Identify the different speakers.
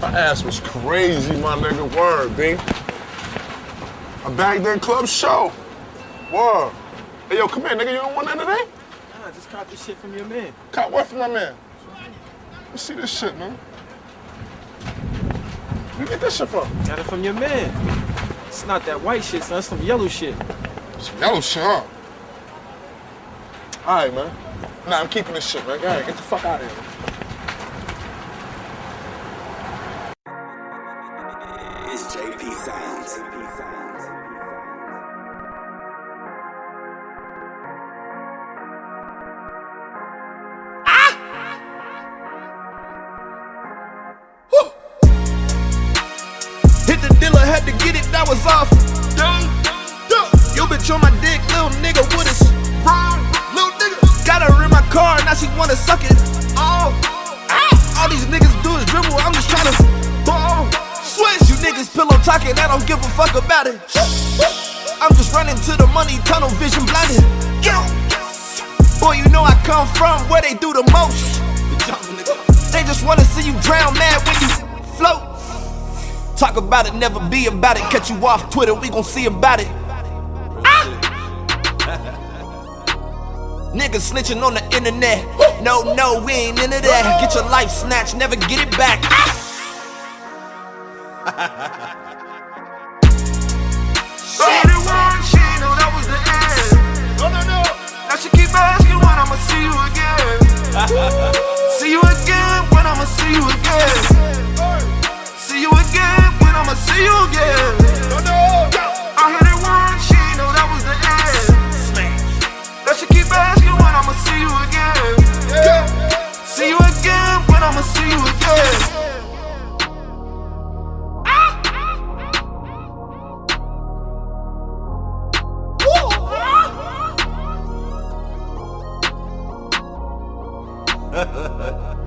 Speaker 1: Her ass was crazy, my nigga. Word, B. A back then club show. Word. Hey, yo, come here, nigga. You don't want that today?
Speaker 2: Nah, I just caught this shit from your man.
Speaker 1: Caught what from my man? Let me see this shit, man. Where you get this shit from?
Speaker 2: Got it from your man. It's not that white shit, son. It's some yellow shit.
Speaker 1: Some yellow shit, huh? All right, man. Nah, I'm keeping this shit, man. All right, get the fuck out of here.
Speaker 3: It's JP Sounds.
Speaker 4: Hit the dealer, had to get it, that was off. Yo, bitch on my dick, little nigga, what is wrong? Little nigga, got her in my car, now she wanna suck it. Oh, all these niggas do is dribble, I'm just tryna ball. Switch, you niggas pillow talking, I don't give a fuck about it. I'm just running to the money, tunnel vision blinded. Boy, you know I come from where they do the most. They just wanna see you drown mad when you float. Talk about it, never be about it. Catch you off Twitter, we gon' see about it. Niggas snitching on the internet. No, we ain't into that. Get your life snatched, never get it back. She the one, she ain't know that was the end. No. Now she keep asking when I'ma see you again. See you again, when I'ma see you again. See you again, when I'ma see you again. I hit it once, she ain't know that was the end. Now she keep asking when I'ma see you again. See you again, when I'ma see you again. Ha ha ha.